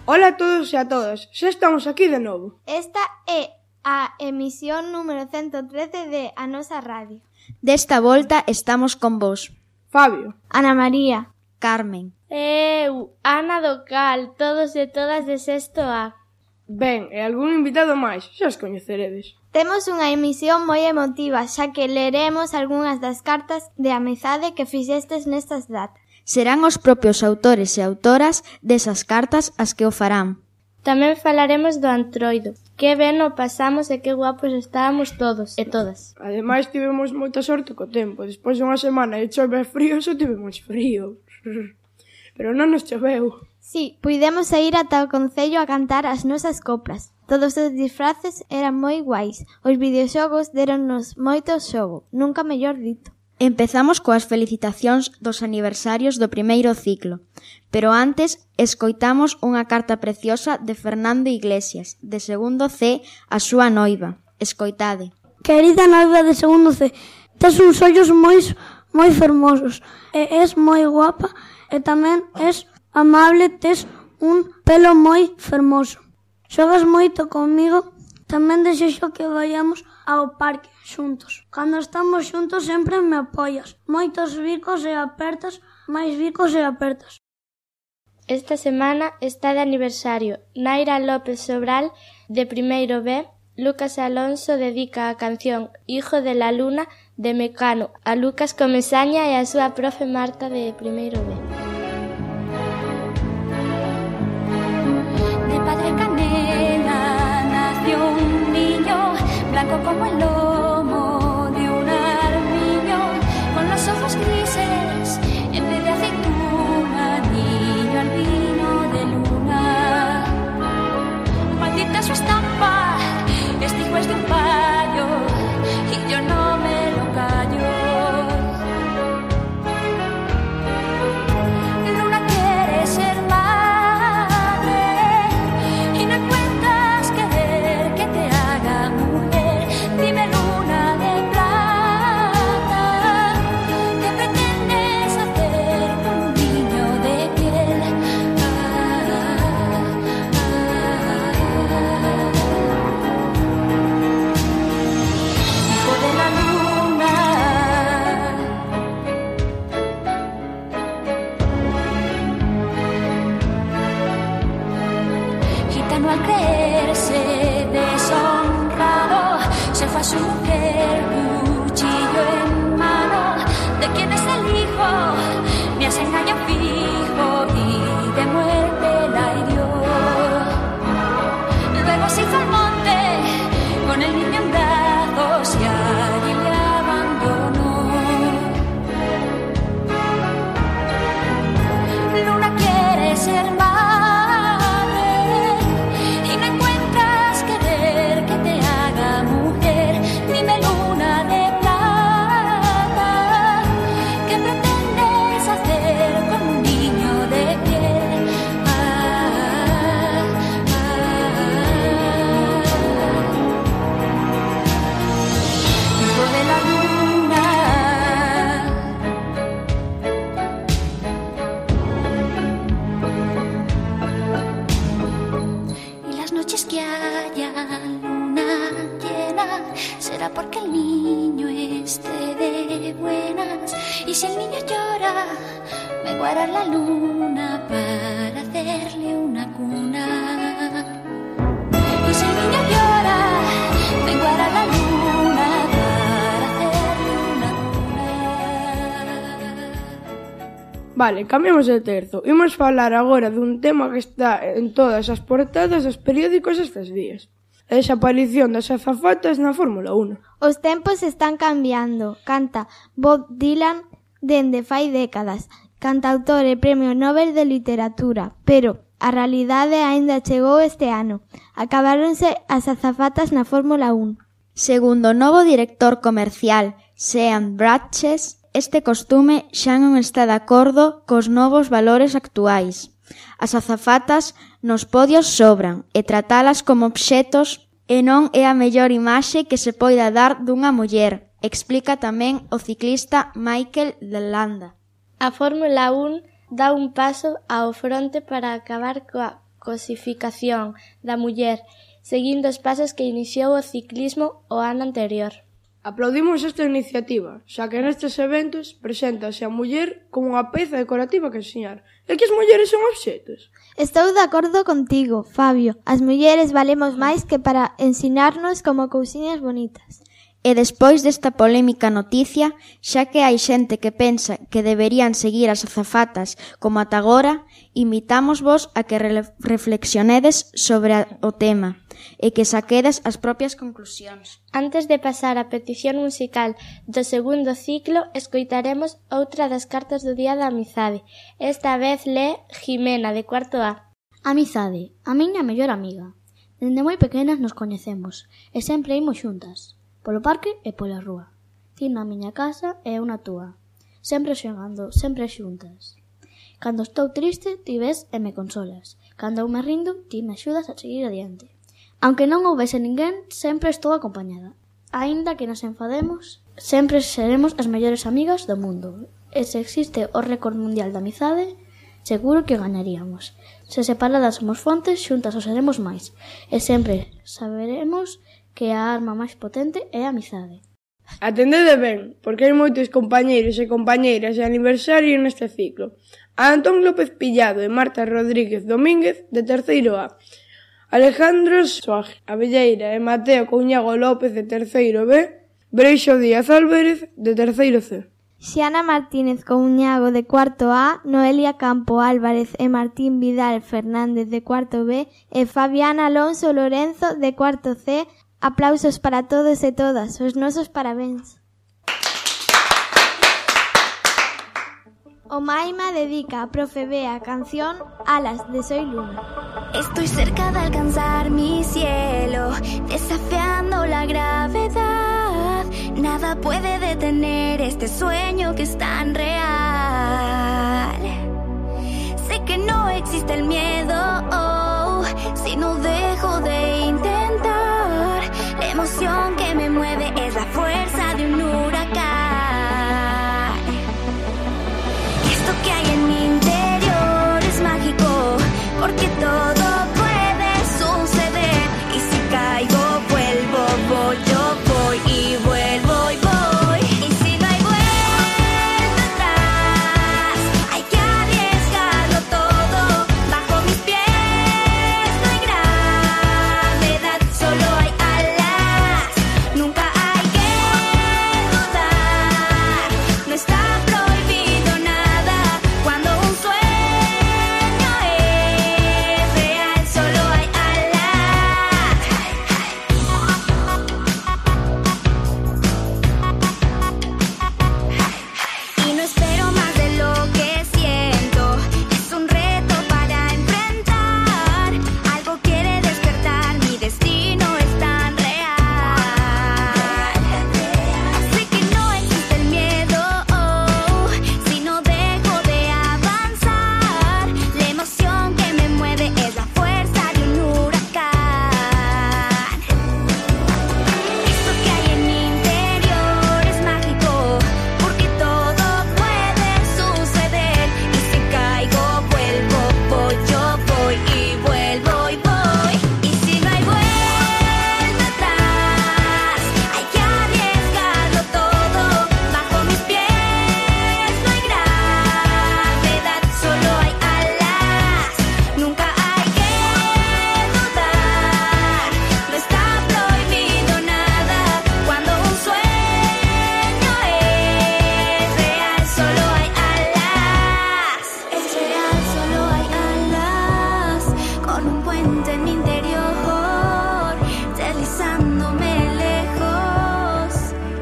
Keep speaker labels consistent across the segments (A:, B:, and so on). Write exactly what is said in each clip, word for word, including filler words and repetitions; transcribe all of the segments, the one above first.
A: Ola a todos e a todas, xa estamos aquí de novo.
B: Esta é a emisión número ciento trece de A Nosa Radio.
C: Desta volta estamos con vos.
A: Fabio.
B: Ana María.
C: Carmen.
D: Eu, Ana do Cal, todos e todas de sexto A.
A: Ben, e algún invitado máis, xa os coñeceredes.
B: Temos unha emisión moi emotiva, xa que leremos algunhas das cartas de amizade que fixestes nestas datas.
C: Serán os propios autores e autoras desas cartas as que o farán.
D: Tamén falaremos do Antroido. Que ben o pasamos e que guapos estábamos todos e todas.
A: Ademais, tivemos moita sorte co tempo. Despois de unha semana de chove e frío, só tivemos frío. Pero non nos choveu.
B: Sí, puidemos ir ata o concello a cantar as nosas coplas. Todos os disfraces eran moi guais. Os videoxogos deronnos moito xogo, nunca mellor dito.
C: Empezamos coas felicitacións dos aniversarios do primeiro ciclo, pero antes escoitamos unha carta preciosa de Fernando Iglesias, de segundo C, a súa noiva. Escoitade.
E: Querida noiva de segundo C, tes uns ollos moi, moi fermosos, e es moi guapa, e tamén es amable, tes un pelo moi fermoso. Xogas moito comigo, tamén desexo que vayamos ao parque xuntos. Cando estamos xuntos sempre me apoias. Moitos bicos e apertas, máis bicos e apertas.
D: Esta semana está de aniversario Naira López Sobral, de primeiro B. Lucas Alonso dedica a canción Hijo de la Luna de Mecano a Lucas Comesaña e a súa profe Marta, de primeiro B.
F: De padre canela nació un niño, blanco como el lomo de un armiño, con los ojos grises en vez de aceituna, niño albino de luna. Maldita su estampa, este hijo es de un payo y yo no me lo callo. Luna quiere ser madre y no encuentras querer que te haga mujer. Dime, luna de plata, ¿qué pretendes hacer con un niño de piel? Ah, ah, ah. Hijo de la luna. Gitano al creerse deshonrado, se fue a su mujer, cuchillo en mano. ¿De quién es el hijo? Me hace engaño fijo y de muerte la hirió. Luego se hizo al monte con el niño en brazos y allí le abandonó. Luna quiere ser madre y no encuentras querer que te haga mujer. Dime, luna de plata, ¿qué pretendes hacer con un niño de piel? Ah, ah, hijo de la luna. Y las noches que haya luna llena será porque el niño esté de buenas. Y si el niño llora, menguará la luna para hacerle una cuna. Y si el niño llora, menguará la luna para hacerle una cuna.
A: Vale, cambiamos de terzo. Imos falar agora dun tema que está en todas as portadas dos periódicos estes días. A desaparición das azafatas na Fórmula uno.
B: Os tempos están cambiando, canta Bob Dylan dende fai décadas, cantautor e Premio Nobel de Literatura, pero a realidade aínda chegou este ano. Acabáronse as azafatas na Fórmula uno.
C: Segundo o novo director comercial, Sean Bratches, este costume xa non está de acordo cos novos valores actuais. As azafatas nos podios sobran e tratalas como obxetos e non é a mellor imaxe que se poida dar dunha muller, explica tamén o ciclista Michael de Landa.
D: A Fórmula uno dá un paso ao fronte para acabar coa cosificación da muller, seguindo os pasos que iniciou o ciclismo o ano anterior.
A: Aplaudimos esta iniciativa, xa que nestes eventos preséntase a muller como unha peza decorativa que ensinar, e que as mulleres son obxetos.
B: Estou de acordo contigo, Fabio. As mulleres valemos máis que para ensinarnos como cousiñas bonitas.
C: E despois desta polémica noticia, xa que hai xente que pensa que deberían seguir as azafatas como ata agora, invitámosvos a que re- reflexionedes sobre a, o tema e que saquedes as propias conclusións.
D: Antes de pasar á petición musical do segundo ciclo, escoitaremos outra das cartas do Día da Amizade. Esta vez lé Jimena, de cuarto A.
G: Amizade, a miña mellor amiga. Dende moi pequenas nos coñecemos e sempre imos xuntas, polo parque e pola rúa. Ti na miña casa e eu na túa. Sempre xogando, sempre xuntas. Cando estou triste, ti ves e me consolas. Cando eu me rindo, ti me axudas a seguir adiante. Aunque non houvese ninguén, sempre estou acompañada. Aínda que nos enfademos, sempre seremos as mellores amigas do mundo. E se existe o récord mundial de amizade, seguro que gañaríamos. Se separadas somos fontes, xuntas o seremos máis. E sempre saberemos que a arma máis potente é a amizade.
A: Atendede ben, porque hai moitos compañeiros e compañeiras de aniversario neste ciclo. A Antón López Pillado e Marta Rodríguez Domínguez, de terceiro A. Alejandro Soaje Abelleira e Mateo Couñago López, de terceiro B. Breixo Díaz Álvarez, de terceiro C.
B: Xiana Martínez Couñago, de cuarto A, Noelia Campo Álvarez e Martín Vidal Fernández, de cuarto B, e Fabiana Alonso Lorenzo, de cuarto C. Aplausos para todos e todas, os nosos parabéns. O Maima dedica a profe Bea a canción Alas, de Soy Luna.
F: Estoy cerca de alcanzar mi cielo, desafiando la gravedad. Nada puede detener este sueño que es tan real. Sé que no existe el miedo, oh, si no dejo de intentar. La emoción que me mueve es la fuerza de un huracán. Esto que hay en mi interior es mágico, porque todo puede suceder. Y si caigo, vuelvo, voy, yo voy y vuelvo y voy. Y si no hay vuelta atrás, hay que arriesgarlo todo. Bajo mis pies no hay gravedad, solo hay alas. Nunca hay que dudar, no está prohibido nada. Cuando un sueño es real, solo hay alas. Y no espero más de lo que siento. Es un reto para enfrentar. Algo quiere despertar, mi destino es tan real. Sé que no existe el miedo, oh, si no dejo de avanzar. La emoción que me mueve es la fuerza de un huracán. Esto que hay en mi interior es mágico, porque todo puede suceder. Y si caigo, vuelvo, voy, yo voy y vuelvo y voy. Y si no hay vuelta atrás, hay que arriesgarlo todo. Bajo mis pies no hay gravedad, solo hay alas. Nunca hay que dudar, no está prohibido nada. Cuando un sueño es real, solo hay alas. Es real, solo hay alas. Con un puente en mi interior, deslizándome lejos,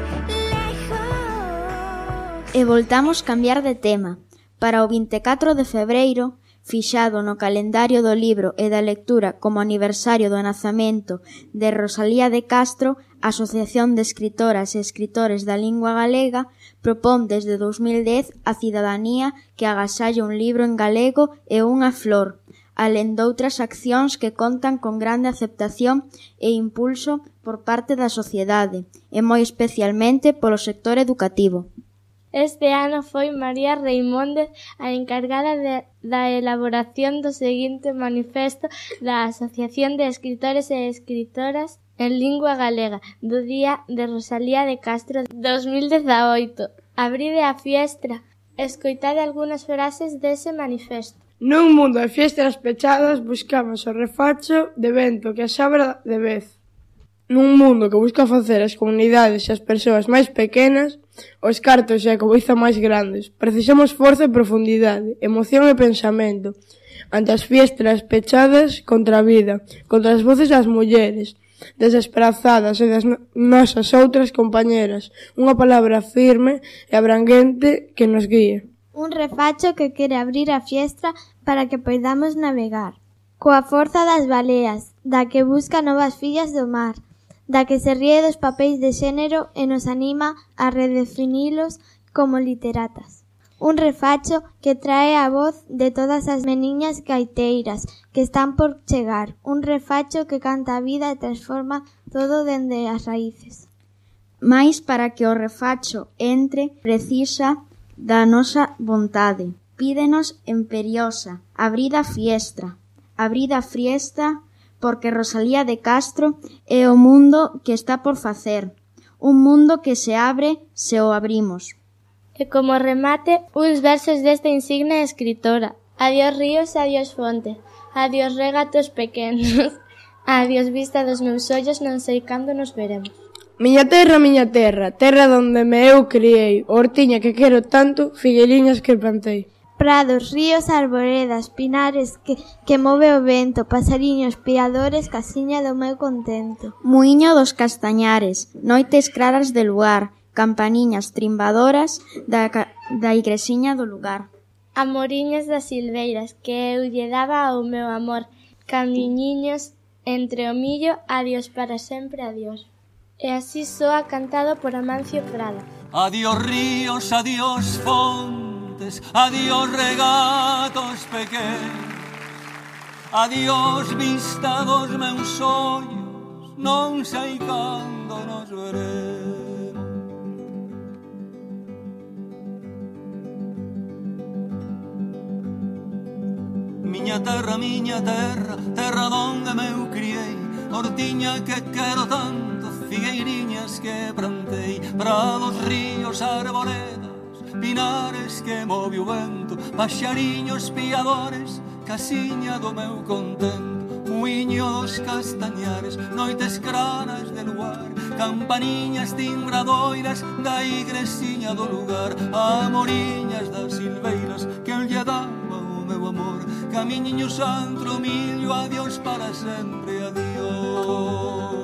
F: lejos.
C: E voltamos cambiar de tema. Para o vinte e catro de febreiro, fixado no calendario do libro e da lectura como aniversario do nacemento de Rosalía de Castro, a Asociación de Escritoras e Escritores da Lingua Galega propón desde dous mil dez a cidadanía que agasalle un libro en galego e unha flor, alén doutras accións que contan con grande aceptación e impulso por parte da sociedade, e moi especialmente polo sector educativo.
D: Este ano foi María Reimóndez a encargada de, da elaboración do seguinte manifesto da Asociación de Escritores e Escritoras en Lingua Galega do Día de Rosalía de Castro dos mil dezaoito. Abride a fiestra. Escoitade algunhas frases dese manifesto.
A: Nun mundo de fiestras pechadas buscamos o refacho de vento que as abra de vez. Nun mundo que busca facer as comunidades e as persoas máis pequenas, os cartos e a cobiza máis grandes, precisamos forza e profundidade, emoción e pensamento, ante as fiestras pechadas contra a vida, contra as voces das mulleres, desesperazadas e das nosas outras compañeras, unha palabra firme e abranguente que nos guíe.
B: Un refacho que quere abrir a fiestra para que poidamos navegar, coa forza das baleas, da que busca novas fillas do mar, da que se ríe dos papéis de xénero e nos anima a redefinilos como literatas. Un refacho que trae a voz de todas as meniñas gaiteiras que están por chegar. Un refacho que canta a vida e transforma todo dende as raíces.
C: Mais para que o refacho entre, precisa da nosa vontade. Pídenos imperiosa, abrid a fiestra, abrid a fiesta, porque Rosalía de Castro é o mundo que está por facer, un mundo que se abre se o abrimos.
D: E como remate, uns versos desta insigne escritora. Adiós ríos, adiós fonte, adiós regatos pequenos, adiós vista dos meus ollos, non sei cando nos veremos.
A: Miña terra, miña terra, terra donde me eu criei, hortiña que quero tanto, figueliñas que plantei.
B: Prados, ríos, arboredas, pinares que, que move o vento, pasariños, piadores, casiña do meu contento.
C: Muiño dos castañares, noites claras de lugar, campaniñas trimbadoras da, da igresiña do lugar.
D: Amoriños das silveiras que eu lle daba ao meu amor, camiñiños entre o millo, adiós para sempre, adiós. E así soa cantado por Amancio Prada.
H: Adiós ríos, adiós fontes, adiós regatos pequenos, adiós vista dos meus ollos, non sei cando nos veremos. Miña terra, miña terra, terra donde me eu criei, hortiña que quero tanto, figueiriñas que plantei, prados, ríos, arboredas, pinares que move o vento, paxariños piadores, casiña do meu contento, muiño dos castañares, noites claras de luar, campaniñas timbradoiras da igresiña do lugar, amoriñas das silveiras que eu lle daba o meu amor, camiñiños antro millo, adiós para sempre, adiós.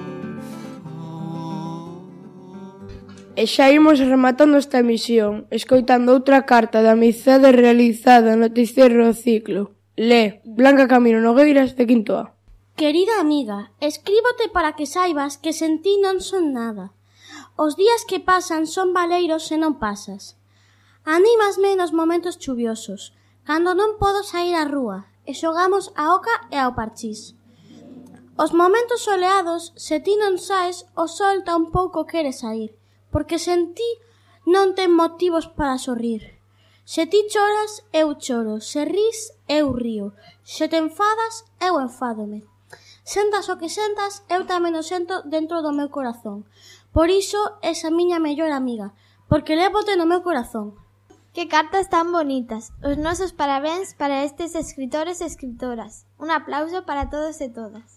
A: E xa imos rematando esta emisión, escoitando outra carta da amizade realizada no noticiero do ciclo. Lé, Blanca Camino Nogueiras, de Quinto A.
I: Querida amiga, escríbote para que saibas que sen ti non son nada. Os días que pasan son valeiros se non pasas. Anímasme nos momentos chuviosos, cando non podo sair á rúa, e xogamos a oca e ao parchís. Os momentos soleados, se ti non saes, o sol tampouco quere sair, porque sen ti non ten motivos para sorrir. Se ti choras, eu choro, se ris, eu río, se te enfadas, eu enfádome. Sentas o que sentas, eu tamén o sento dentro do meu corazón. Por iso, es a miña mellor amiga, porque lévote no meu corazón.
B: Que cartas tan bonitas. Os nosos parabéns para estes escritores e escritoras. Un aplauso para todos e todas.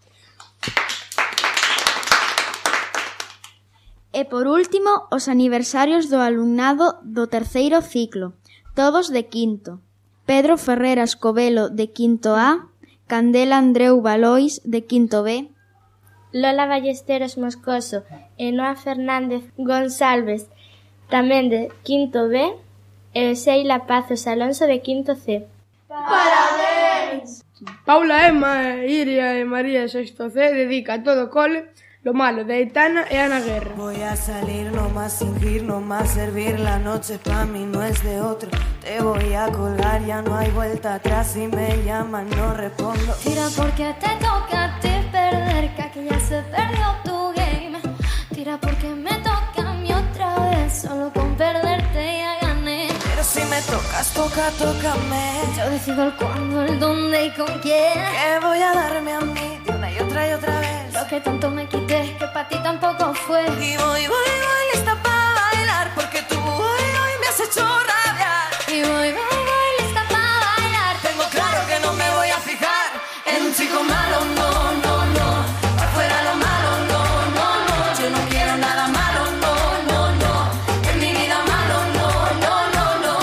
C: E por último, os aniversarios do alumnado do terceiro ciclo, todos de quinto. Pedro Ferreras Covelo, de Quinto A, Candela Andreu Valois, de Quinto B,
D: Lola Ballesteros Moscoso e Noa Fernández González, tamén de Quinto B, e Seila Pazos Alonso, de Quinto C.
A: ¡Parabéns! Paula Emma, Iria e María Sexto C dedica a todo cole Lo malo de Aitana e Ana Guerra.
J: Voy a salir, no más fingir, no más servir. La noche pa' mí no es de otro. Te voy a colgar, ya no hay vuelta atrás. Si me llaman no respondo.
F: Tira porque te toca a ti perder, que aquí ya se perdió tu game. Tira porque me toca a mí otra vez, solo con perder
J: tocas, toca, tócame.
F: Yo decido el cuándo, el dónde y con quién.
J: Que voy a darme a mí de una y otra y otra vez.
F: Lo que tanto me quité, que para ti tampoco fue.
J: Y voy, voy, voy lista para bailar, porque tú hoy, hoy me has hecho rabiar.
F: Y voy, voy, voy lista para bailar.
J: Tengo claro que no me voy a fijar en un chico malo, no, no, no. Pa' fuera lo malo, no, no, no. Yo no quiero nada malo, no, no, no. En mi vida malo, no, no, no, no.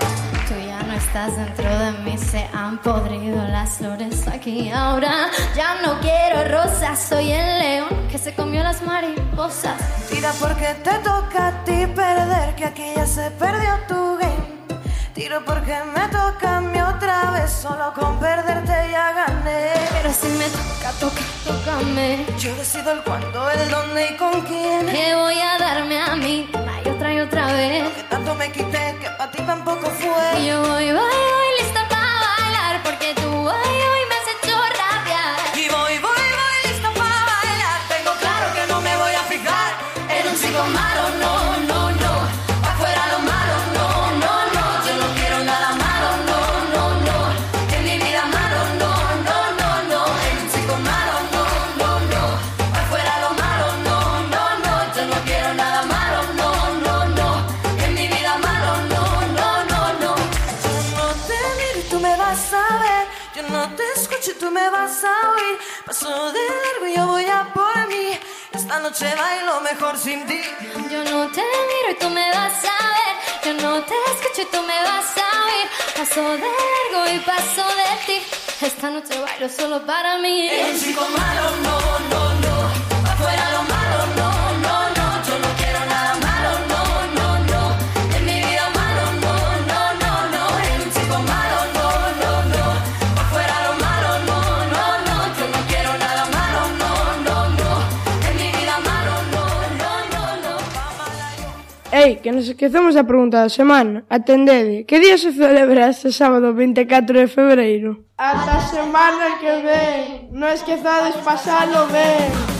F: Tú ya no estás dentro de mí, se han podrido las flores aquí ahora. Ya no quiero rosas, soy el león que se comió las mariposas.
J: Tira porque te toca a ti perder, que aquí ya se perdió tu game. Tiro porque me toca a mí otra vez, solo con perderte ya gané.
F: Pero si me toca, toca, tócame.
J: Yo decido el cuándo, el dónde y con quién.
F: Que voy a darme a mí una y otra y otra vez.
J: Que tanto me quité que para ti tampoco fue.
F: Y yo voy, voy, voy lista para bailar, porque tú hoy, hoy me has hecho rabiar.
J: Y voy, voy, voy lista para bailar. Tengo claro que no me voy a fijar en un chico malo, no, no, no. Pa' fuera lo malo, no, no, no. Yo no quiero nada malo, no, no, no. En mi vida malo, no, no, no, no. En un chico malo, no, no, no. Pa' fuera lo malo, no, no, no. Yo no quiero nada malo, no, no, no. En mi vida malo, no, no, no, no. Yo no te miro y tú me vas a ver. Yo no te escucho y tú me vas a oír. Paso de largo y yo voy a por mí. Esta noche bailo mejor sin ti.
F: Yo no te miro y tú me vas a ver. Yo no te escucho y tú me vas a oír. Paso de largo y paso de ti. Esta noche bailo solo para mí.
J: Es un chico malo, no, no, no. Pa' fuera lo malo, no, no, no. Yo no quiero nada malo, no, no, no. En mi vida malo, no, no, no, no. Es un chico malo, no, no, no. Pa' fuera lo malo, no, no, no. Yo no quiero nada malo, no, no, no. En mi vida malo, no, no, no, no.
A: Ei, que nos esquecemos a pregunta da semana. Atendede, que día se celebra este sábado vinte e catro de febreiro? Ata a semana que ven, non esquezades pasalo ben.